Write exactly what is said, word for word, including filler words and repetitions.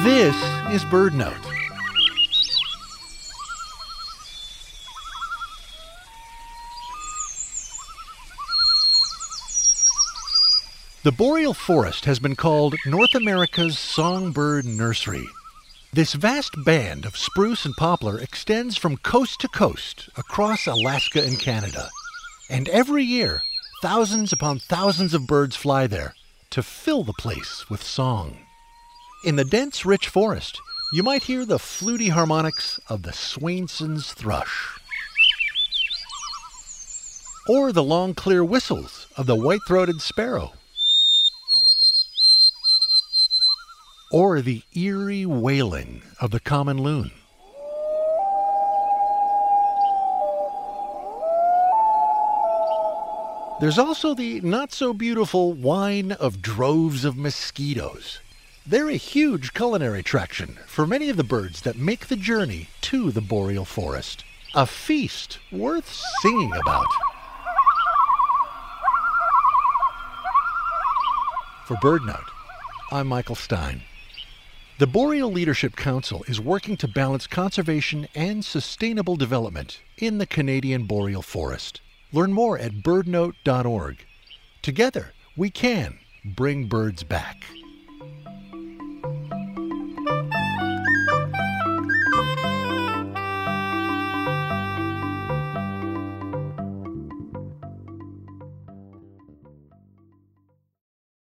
This is BirdNote. The boreal forest has been called North America's songbird nursery. This vast band of spruce and poplar extends from coast to coast across Alaska and Canada. And every year, thousands upon thousands of birds fly there to fill the place with song. In the dense, rich forest, you might hear the fluty harmonics of the Swainson's thrush, or the long, clear whistles of the white-throated sparrow, or the eerie wailing of the common loon. There's also the not-so-beautiful whine of droves of mosquitoes. They're a huge culinary attraction for many of the birds that make the journey to the boreal forest. A feast worth singing about. For BirdNote, I'm Michael Stein. The Boreal Leadership Council is working to balance conservation and sustainable development in the Canadian boreal forest. Learn more at bird note dot org. Together, we can bring birds back.